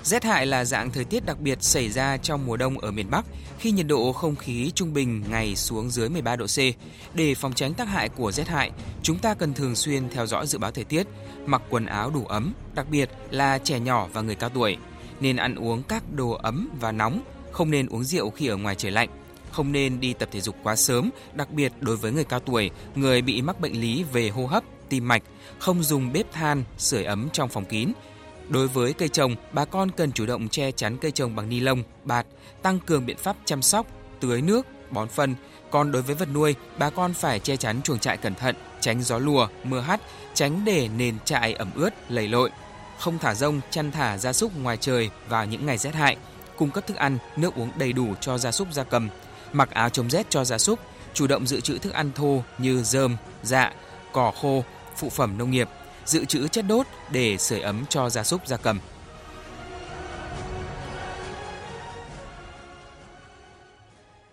Rét hại là dạng thời tiết đặc biệt xảy ra trong mùa đông ở miền Bắc khi nhiệt độ không khí trung bình ngày xuống dưới 13 độ C. Để phòng tránh tác hại của rét hại, chúng ta cần thường xuyên theo dõi dự báo thời tiết, mặc quần áo đủ ấm, đặc biệt là trẻ nhỏ và người cao tuổi. Nên ăn uống các đồ ấm và nóng, không nên uống rượu khi ở ngoài trời lạnh. Không nên đi tập thể dục quá sớm, đặc biệt đối với người cao tuổi, người bị mắc bệnh lý về hô hấp, tim mạch, không dùng bếp than, sưởi ấm trong phòng kín. Đối với cây trồng, bà con cần chủ động che chắn cây trồng bằng ni lông, bạt, tăng cường biện pháp chăm sóc, tưới nước, bón phân. Còn đối với vật nuôi, bà con phải che chắn chuồng trại cẩn thận, tránh gió lùa, mưa hắt, tránh để nền trại ẩm ướt, lầy lội. Không thả rông, chăn thả gia súc ngoài trời vào những ngày rét hại. Cung cấp thức ăn, nước uống đầy đủ cho gia súc gia cầm. Mặc áo chống rét cho gia súc, chủ động dự trữ thức ăn thô như rơm, rạ, cỏ khô, phụ phẩm nông nghiệp, dự trữ chất đốt để sưởi ấm cho gia súc gia cầm.